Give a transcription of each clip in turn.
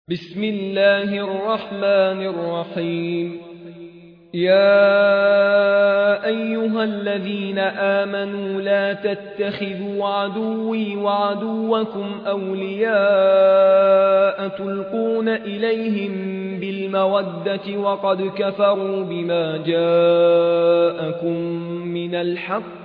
بسم الله الرحمن الرحيم. يا أيها الذين آمنوا لا تتخذوا عدوي وعدوكم أولياء تلقون إليهم بالمودة وقد كفروا بما جاءكم من الحق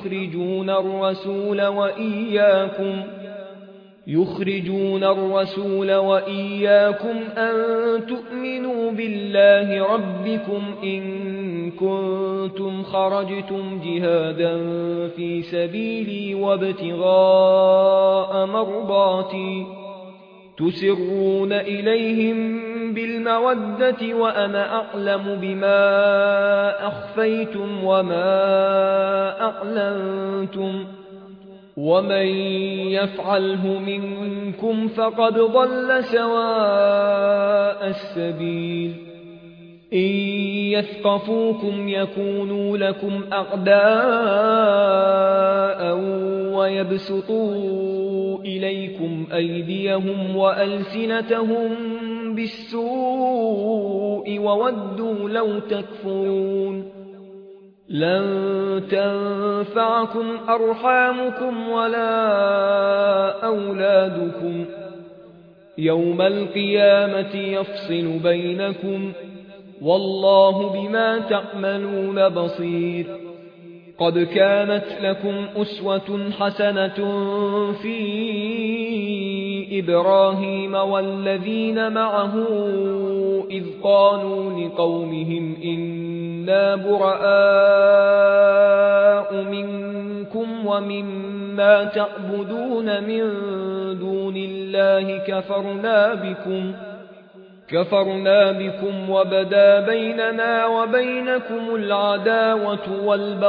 يخرجون الرسول وإياكم أن تؤمنوا بالله ربكم إن كنتم خرجتم جهادا في سبيلي وابتغاء مرضاتي تسرون إليهم بالمودة وأنا أعلم بما أخفيتم وما أعلنتم ومن يفعله منكم فقد ضل سواء السبيل. إن يثقفوكم يكونوا لكم أعداء ويبسطوا إليكم أيديهم وألسنتهم بالسوء وودوا لو تكفرون. لن تنفعكم أرحامكم ولا أولادكم يوم القيامة يفصل بينكم والله بما تعملون بصير. قد كانت لكم أسوة حسنة في إبراهيم والذين معه إذ قالوا لقومهم إنا براء منكم ومما تعبدون من دون الله كفرنا بكم وبدا بيننا وبينكم العداوة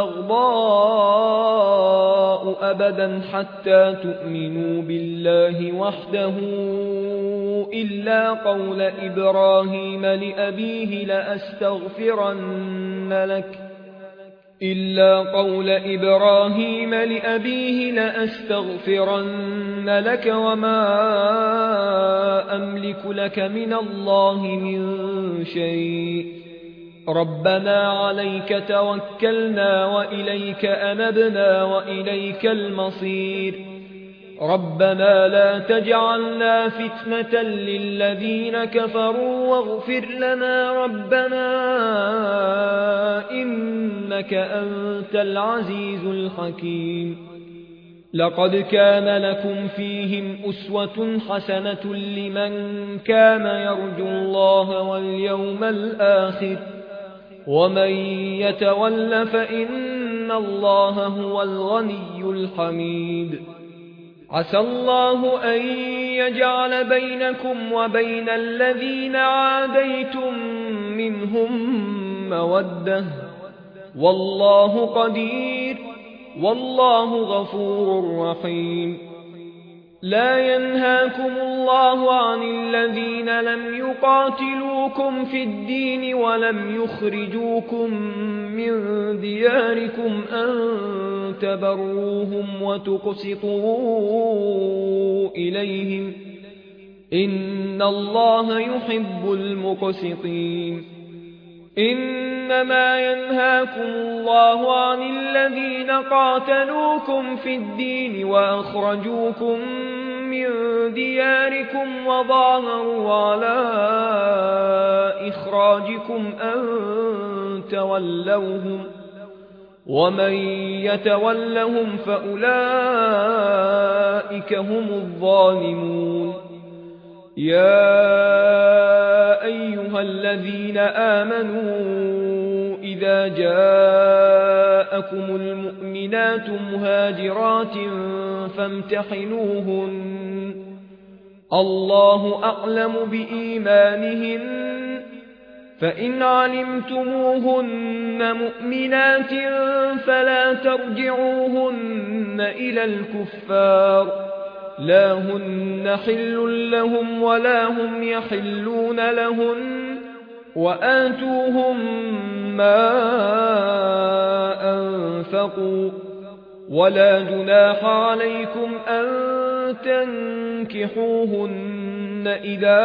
والبغضاء أبدا حتى تؤمنوا بالله وحده إلا قول إبراهيم لأبيه لأستغفرن لك وما أملك لك من الله من شيء. ربنا عليك توكلنا وإليك أنبنا وإليك المصير. ربنا لا تجعلنا فتنة للذين كفروا واغفر لنا ربنا إنك أنت العزيز الحكيم. لقد كان لكم فيهم أسوة حسنة لمن كان يرجو الله واليوم الآخر ومن يتول فإن الله هو الغني الحميد. عسى الله أن يجعل بينكم وبين الذين عاديتم منهم مودة والله قدير والله غفور رحيم. لا ينهاكم الله عن الذين لم يقاتلوكم في الدين ولم يخرجوكم من دياركم أن تبروهم وتقسطوا إليهم إن الله يحب المقسطين. إنما ينهاكم الله عن الذين قاتلوكم في الدين وأخرجوكم من دياركم وظاهروا على إخراجكم أن تولوهم ومن يتولهم فأولئك هم الظالمون. يا أيها الذين آمنوا إذا جاءكم المؤمنات مهاجرات فامتحنوهن الله أعلم بإيمانهن فإن علمتموهن مؤمنات فلا ترجعوهن إلى الكفار لا هن حل لهم ولا هم يحلون لهن وآتوهم ما أنفقوا ولا جناح عليكم أن تنكحوهن إذا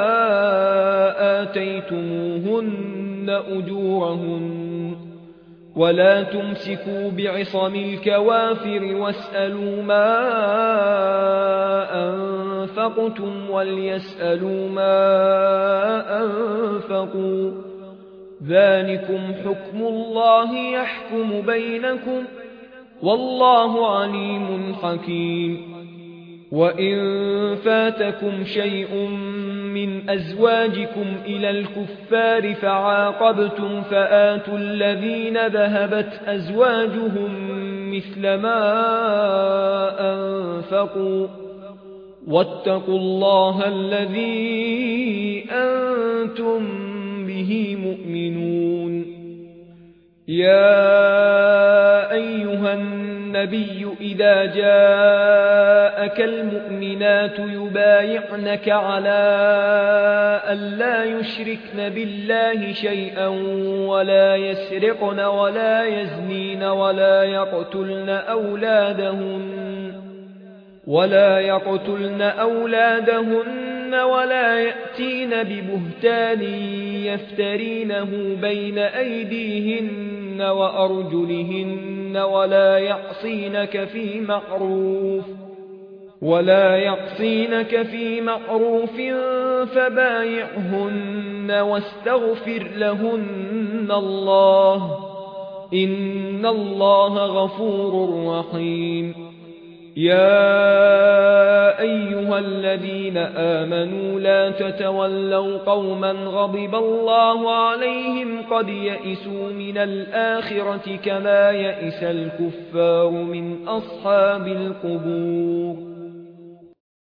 آتيتموهن أجورهن ولا تمسكوا بعصم الكوافر واسألوا ما أنفقتم وليسألوا ما أنفقوا ذلكم حكم الله يحكم بينكم والله عليم حكيم وإن فاتكم شيء من أزواجكم إلى الكفار فعاقبتم فآتوا الذين ذهبت أزواجهم مثل ما أنفقوا واتقوا الله الذي أنتم به مؤمنون يا أيها النبي إذا جاءك المؤمنات يبايعنك على أن لا يشركن بالله شيئا ولا يسرقن ولا يزنين ولا يقتلن أولادهن ولا يأتين ببهتان يفترينه بين أيديهن وأرجلهن ولا يعصينك في معروف فبايعهن واستغفر لهن الله إن الله غفور رحيم يا أيها الذين آمنوا لا تتولوا قوما غضب الله عليهم قد يئسوا من الآخرة كما يئس الكفار من أصحاب القبور